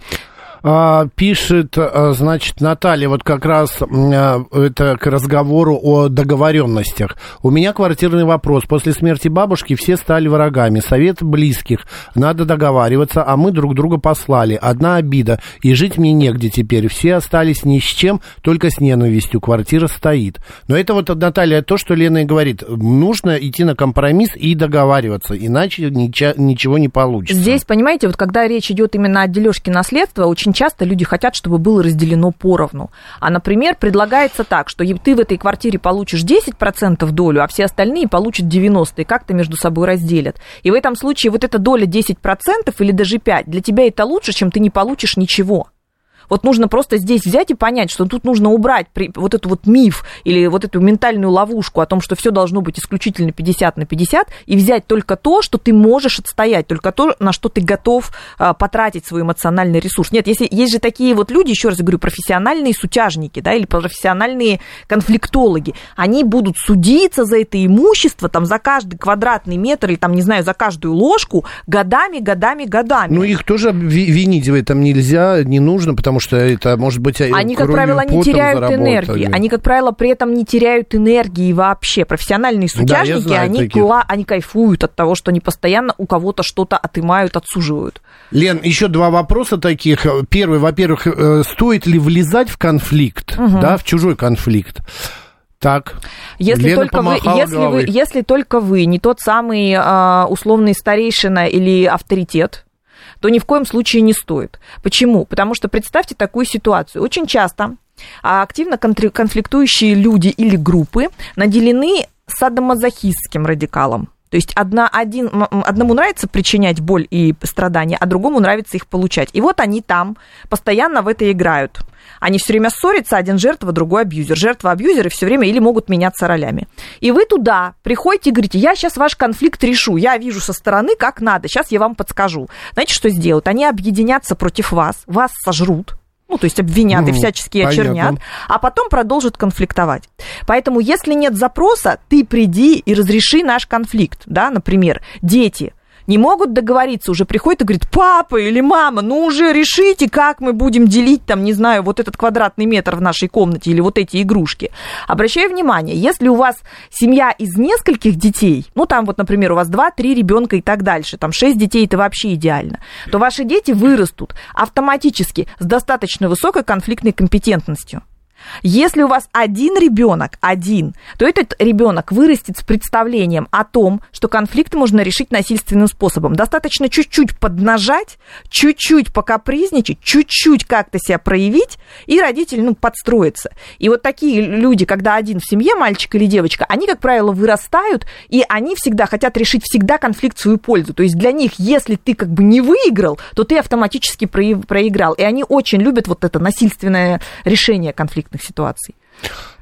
Пишет, значит, Наталья, вот как раз это к разговору о договоренностях. У меня квартирный вопрос. После смерти бабушки все стали врагами. Совет близких. Надо договариваться, а мы друг друга послали. Одна обида. И жить мне негде теперь. Все остались ни с чем, только с ненавистью. Квартира стоит. Но это вот, Наталья, то, что Лена и говорит. Нужно идти на компромисс и договариваться. Иначе ничего не получится. Здесь, понимаете, вот когда речь идет именно о дележке наследства, очень часто люди хотят, чтобы было разделено поровну. А, например, предлагается так, что ты в этой квартире получишь 10% долю, а все остальные получат 90%, и как-то между собой разделят. И в этом случае вот эта доля 10% или даже 5% для тебя это лучше, чем ты не получишь ничего. Вот нужно просто здесь взять и понять, что тут нужно убрать вот этот вот миф или вот эту ментальную ловушку о том, что все должно быть исключительно 50 на 50, и взять только то, что ты можешь отстоять, только то, на что ты готов потратить свой эмоциональный ресурс. Нет, есть же такие вот люди, еще раз говорю, профессиональные сутяжники, да, или профессиональные конфликтологи. Они будут судиться за это имущество, там, за каждый квадратный метр или, там, не знаю, за каждую ложку годами. Ну, их тоже винить в этом нельзя, не нужно, потому что это, может быть, они, как правило, не теряют энергии. Они, как правило, при этом не теряют энергии вообще. Профессиональные сутяжники, да, они кайфуют от того, что они постоянно у кого-то что-то отымают, отсуживают. Лен, еще два вопроса таких. Первый, во-первых, стоит ли влезать в конфликт, да, в чужой конфликт? Так, если только вы не тот самый условный старейшина или авторитет, то ни в коем случае не стоит. Почему? Потому что представьте такую ситуацию. Очень часто активно конфликтующие люди или группы наделены садомазохистским радикалом. То есть одному нравится причинять боль и страдания, а другому нравится их получать. И вот они там постоянно в это играют. Они все время ссорятся, один жертва, другой абьюзер. Жертва-абьюзеры все время или могут меняться ролями. И вы туда приходите и говорите, я сейчас ваш конфликт решу, я вижу со стороны, как надо, сейчас я вам подскажу. Знаете, что сделают? Они объединятся против вас сожрут, то есть обвинят и всячески очернят, а потом продолжат конфликтовать. Поэтому, если нет запроса, ты приди и разреши наш конфликт, да, например, дети не могут договориться, уже приходят и говорят, папа или мама, уже решите, как мы будем делить, там, не знаю, вот этот квадратный метр в нашей комнате или вот эти игрушки. Обращаю внимание, если у вас семья из нескольких детей, там вот, например, у вас 2-3 ребенка и так дальше, там 6 детей, это вообще идеально, то ваши дети вырастут автоматически с достаточно высокой конфликтной компетентностью. Если у вас один ребенок, то этот ребенок вырастет с представлением о том, что конфликт можно решить насильственным способом. Достаточно чуть-чуть поднажать, чуть-чуть покапризничать, чуть-чуть как-то себя проявить, и родитель, подстроится. И вот такие люди, когда один в семье, мальчик или девочка, они, как правило, вырастают, и они всегда хотят решить конфликт в свою пользу. То есть для них, если ты как бы не выиграл, то ты автоматически проиграл. И они очень любят вот это насильственное решение конфликтных ситуаций.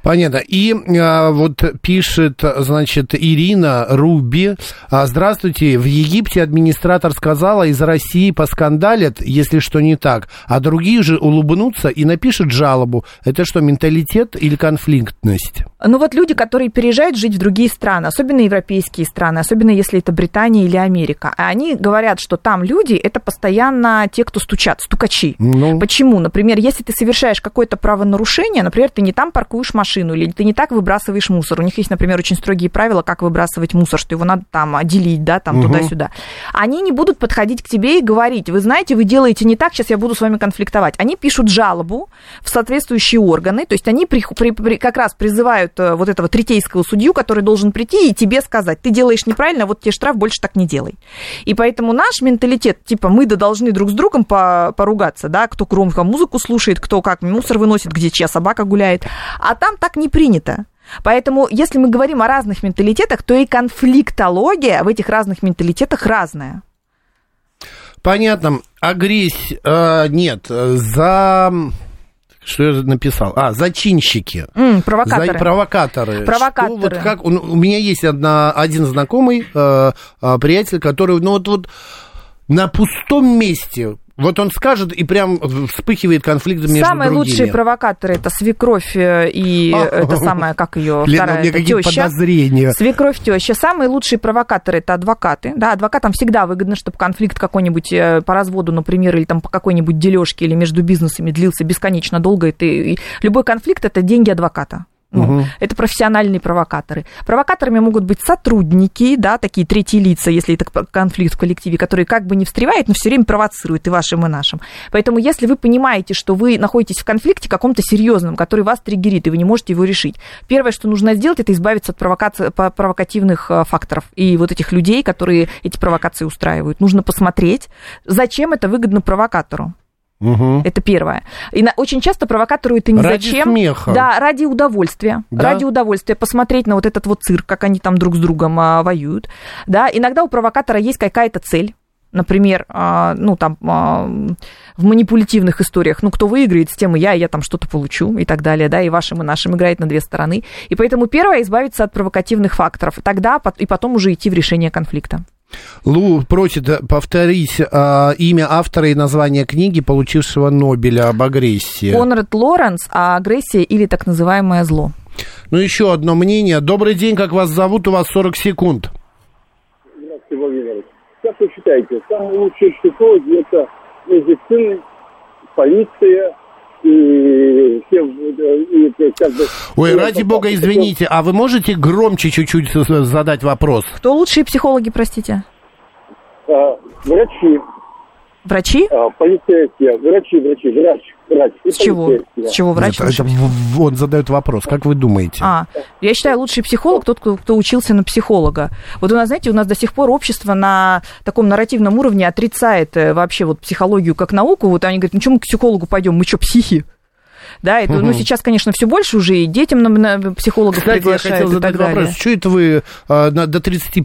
Понятно. И вот пишет, значит, Ирина Руби. Здравствуйте. В Египте администратор сказала, из России поскандалят, если что не так, а другие же улыбнутся и напишут жалобу. Это что, менталитет или конфликтность? Ну вот люди, которые переезжают жить в другие страны, особенно европейские страны, особенно если это Британия или Америка, они говорят, что там люди, это постоянно те, кто стучат, стукачи. Ну. Почему? Например, если ты совершаешь какое-то правонарушение, например, ты не там паркуешь машину, или ты не так выбрасываешь мусор. У них есть, например, очень строгие правила, как выбрасывать мусор, что его надо там отделить, да, там туда-сюда. Они не будут подходить к тебе и говорить, вы знаете, вы делаете не так, сейчас я буду с вами конфликтовать. Они пишут жалобу в соответствующие органы, то есть они как раз призывают вот этого третейского судью, который должен прийти и тебе сказать, ты делаешь неправильно, вот тебе штраф, больше так не делай. И поэтому наш менталитет, типа, мы должны друг с другом поругаться, да, кто громко музыку слушает, кто как мусор выносит, где чья собака гуляет, а там так не принято. Поэтому, если мы говорим о разных менталитетах, то и конфликтология в этих разных менталитетах разная. Понятно. Агрессия... Нет, Что я написал? Зачинщики. Провокаторы. Провокаторы. Провокаторы. Вот как, у меня есть один знакомый приятель, который, вот на пустом месте... Вот он скажет, и прям вспыхивает конфликт между другими. Самые лучшие провокаторы – это свекровь и это самое, как ее вторая, это теща. Подозрения. Свекровь, теща. Самые лучшие провокаторы – это адвокаты. Да, адвокатам всегда выгодно, чтобы конфликт какой-нибудь по разводу, например, или там по какой-нибудь дележке или между бизнесами длился бесконечно долго. И любой конфликт – это деньги адвоката. Это профессиональные провокаторы. Провокаторами могут быть сотрудники, да, такие третьи лица, если это конфликт в коллективе, которые как бы не встревают, но все время провоцируют и вашим, и нашим. Поэтому, если вы понимаете, что вы находитесь в конфликте каком-то серьезном, который вас триггерит, и вы не можете его решить, первое, что нужно сделать, это избавиться от провокативных факторов и вот этих людей, которые эти провокации устраивают. Нужно посмотреть, зачем это выгодно провокатору. Это первое. И очень часто провокатору это не ради зачем. Смеха. Да, ради удовольствия. Да? Ради удовольствия посмотреть на вот этот вот цирк, как они там друг с другом воюют. Да? Иногда у провокатора есть какая-то цель. Например, в манипулятивных историях, кто выиграет, с тем и я там что-то получу и так далее, да, и вашим, и нашим играет на две стороны. И поэтому первое, избавиться от провокативных факторов, тогда и потом уже идти в решение конфликта. Лу просит повторить имя автора и название книги, получившего Нобеля об агрессии. Конрад Лоренс, «Агрессия или так называемое зло». Еще одно мнение. Добрый день, как вас зовут? У вас 40 секунд. Здравствуйте, Владимир. Как вы считаете, самые лучшие психологи – это медицина, полиция и как бы... Ой, ради бога, извините, а вы можете громче чуть-чуть задать вопрос? Кто лучшие психологи, простите? Врачи. Врачи? Полицейские, врач. С чего? С чего врач? Он задает вопрос, как вы думаете? Я считаю, лучший психолог тот, кто учился на психолога. Вот у нас, знаете, до сих пор общество на таком нарративном уровне отрицает вообще вот психологию как науку. Вот они говорят, мы к психологу пойдем, мы что, психи? Да, это, сейчас, конечно, все больше уже и детям на психологов Кстати, приглашают. Я хотел задать вопрос, что это вы до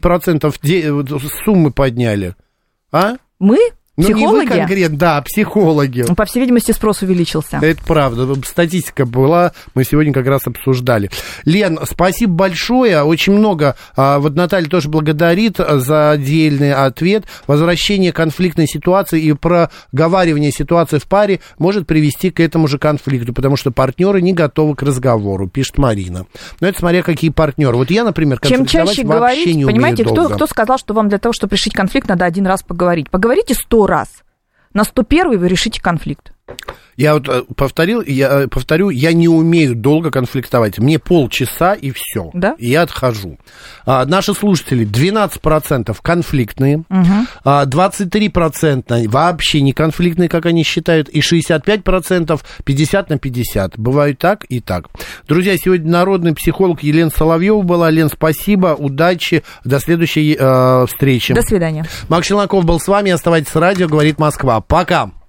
30% суммы подняли? Мы? Психологи? Не вы конкретно, да, психологи. По всей видимости, спрос увеличился. Это правда. Статистика была, мы сегодня как раз обсуждали. Лен, спасибо большое. Очень много. Вот Наталья тоже благодарит за отдельный ответ. Возвращение конфликтной ситуации и проговаривание ситуации в паре может привести к этому же конфликту, потому что партнеры не готовы к разговору, пишет Марина. Но это смотря какие партнеры. Вот я, например, конфликтовать вообще говорить, не понимаете, умею долго. Кто сказал, что вам для того, чтобы решить конфликт, надо один раз поговорить? Поговорите 100 раз. На 101-й вы решите конфликт. Я вот повторю, я не умею долго конфликтовать. Мне полчаса и все. Да? И я отхожу. Наши слушатели 12% конфликтные, 23% вообще не конфликтные, как они считают, и 65% 50/50. Бывает так и так. Друзья, сегодня народный психолог Елена Соловьева была. Лен, спасибо, удачи, до следующей встречи. До свидания. Макс Челноков был с вами. Оставайтесь с радио, говорит Москва. Пока.